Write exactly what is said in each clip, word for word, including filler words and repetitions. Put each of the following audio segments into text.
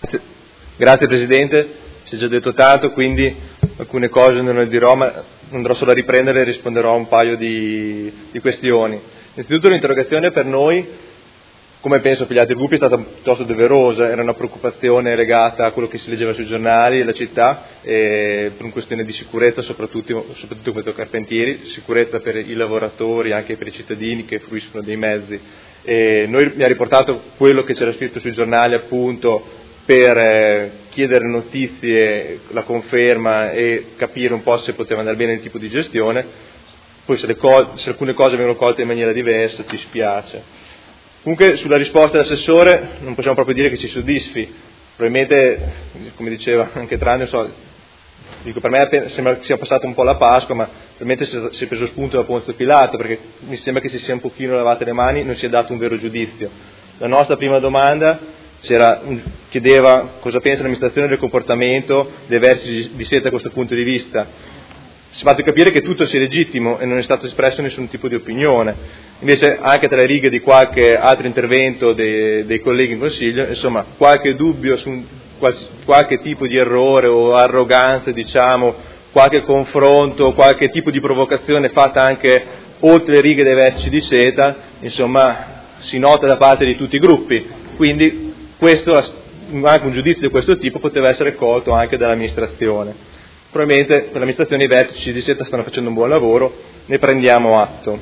Grazie Presidente, si è già detto tanto, quindi alcune cose non le dirò, ma andrò solo a riprendere e risponderò a un paio di, di questioni. Innanzitutto l'interrogazione per noi, come penso per gli altri gruppi, è stata piuttosto doverosa, era una preoccupazione legata a quello che si leggeva sui giornali e la città, e per una questione di sicurezza, soprattutto, soprattutto come carpentieri, sicurezza per i lavoratori, anche per i cittadini che fruiscono dei mezzi. E noi mi ha riportato quello che c'era scritto sui giornali appunto per eh, chiedere notizie, la conferma e capire un po' se poteva andare bene il tipo di gestione. Poi se, le co- se alcune cose vengono colte in maniera diversa ci spiace. Comunque sulla risposta dell'assessore non possiamo proprio dire che ci soddisfi, probabilmente, come diceva anche Tranio, so, dico, per me sembra che sia passata un po' la Pasqua, ma probabilmente si è preso spunto da Ponzio Pilato, perché mi sembra che si sia un pochino lavate le mani, non si è dato un vero giudizio. La nostra prima domanda c'era, chiedeva cosa pensa l'amministrazione del comportamento dei vertici di Seta da questo punto di vista. Si è fatto capire che tutto sia legittimo e non è stato espresso nessun tipo di opinione. Invece anche tra le righe di qualche altro intervento dei, dei colleghi in Consiglio, insomma, qualche dubbio su un, qualche, qualche tipo di errore o arroganza, diciamo, qualche confronto, qualche tipo di provocazione fatta anche oltre le righe dei vertici di Seta, insomma, si nota da parte di tutti i gruppi. Quindi questo, anche un giudizio di questo tipo poteva essere colto anche dall'amministrazione. Probabilmente per l'amministrazione i vertici di Seta stanno facendo un buon lavoro, ne prendiamo atto.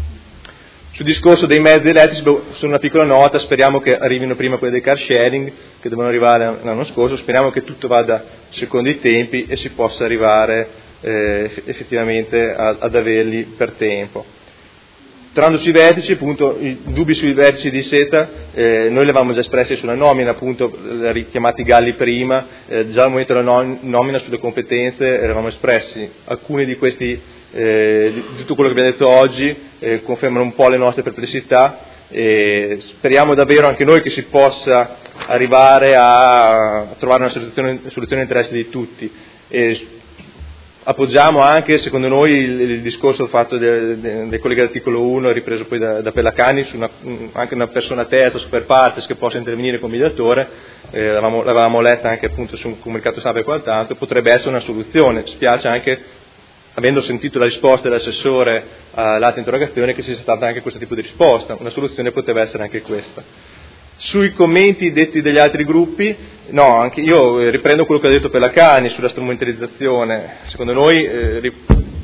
Sul discorso dei mezzi elettrici, solo una piccola nota, speriamo che arrivino prima quelli del car sharing, che devono arrivare l'anno scorso, speriamo che tutto vada secondo i tempi e si possa arrivare eh, effettivamente a, ad averli per tempo. Tornando sui vertici, appunto, i dubbi sui vertici di Seta, eh, noi li avevamo già espressi sulla nomina, appunto, richiamati Galli prima, eh, già al momento della nomina sulle competenze eravamo espressi. Alcuni di questi, eh, di tutto quello che abbiamo detto oggi, eh, confermano un po' le nostre perplessità e speriamo davvero anche noi che si possa arrivare a trovare una soluzione, soluzione interesse di tutti. E, appoggiamo anche, secondo noi, il, il discorso fatto dei de, de colleghi dell'articolo uno, ripreso poi da, da Pellacani, su una, anche una persona terza, super partes, che possa intervenire come mediatore, eh, l'avevamo, l'avevamo letta anche appunto su un comunicato stampa e quant'altro, potrebbe essere una soluzione. Spiace anche, avendo sentito la risposta dell'assessore all'altra interrogazione, che sia stata anche questo tipo di risposta. Una soluzione poteva essere anche questa. Sui commenti detti dagli altri gruppi, no, anche io riprendo quello che ha detto Pellacani sulla strumentalizzazione. Secondo noi eh,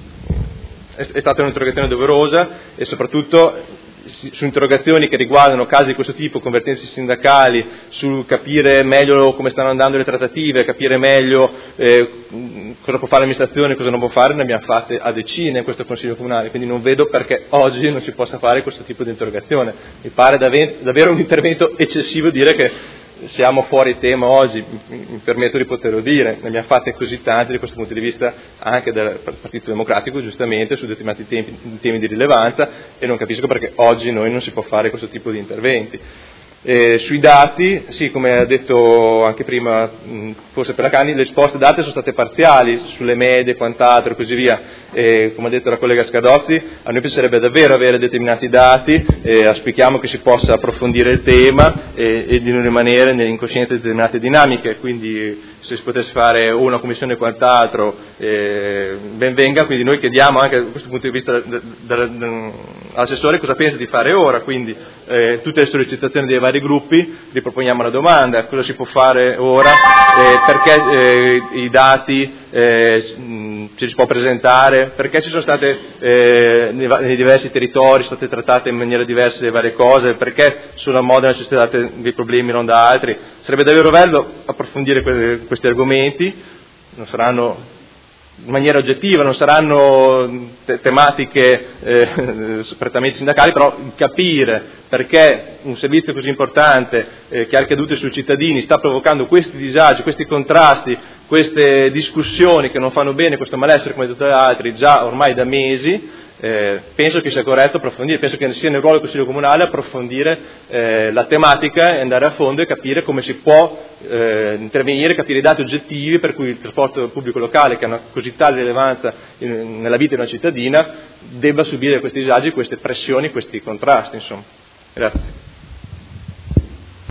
è stata un'interrogazione doverosa e soprattutto su interrogazioni che riguardano casi di questo tipo, convertenze sindacali, su capire meglio come stanno andando le trattative, capire meglio eh, cosa può fare l'amministrazione e cosa non può fare, ne abbiamo fatte a decine in questo Consiglio Comunale, quindi non vedo perché oggi non si possa fare questo tipo di interrogazione. Mi pare davvero un intervento eccessivo dire che siamo fuori tema oggi, mi permetto di poterlo dire, ne abbiamo fatte così tante di questo punto di vista anche dal Partito Democratico, giustamente, su determinati temi, temi di rilevanza, e non capisco perché oggi noi non si può fare questo tipo di interventi. Eh, sui dati, sì, come ha detto anche prima mh, forse Pellacani, le risposte date sono state parziali sulle medie e quant'altro e così via. Eh, come ha detto la collega Scardozzi, a noi piacerebbe davvero avere determinati dati, eh, auspichiamo che si possa approfondire il tema eh, e di non rimanere in coscienza di determinate dinamiche, quindi se si potesse fare una commissione e quant'altro eh, ben venga, quindi noi chiediamo anche da questo punto di vista all'assessore cosa pensa di fare ora, quindi eh, tutte le sollecitazioni dei vari gruppi, riproponiamo la domanda, cosa si può fare ora, eh, perché eh, i dati eh, mh, ci si può presentare, perché ci sono state eh, nei, nei diversi territori, sono state trattate in maniera diversa le varie cose, perché sulla moda ci sono stati dei problemi non da altri. Sarebbe davvero bello approfondire que- questi argomenti, non saranno in maniera oggettiva, non saranno te- tematiche eh, prettamente sindacali, però capire perché un servizio così importante eh, che ha ricadute sui cittadini sta provocando questi disagi, questi contrasti, queste discussioni che non fanno bene, questo malessere come tutti gli altri già ormai da mesi. Eh, penso che sia corretto approfondire, penso che sia nel ruolo del Consiglio Comunale approfondire eh, la tematica e andare a fondo e capire come si può eh, intervenire, capire i dati oggettivi per cui il trasporto pubblico locale, che ha una così tale rilevanza in, nella vita di una cittadina, debba subire questi disagi, queste pressioni, questi contrasti, insomma. Grazie.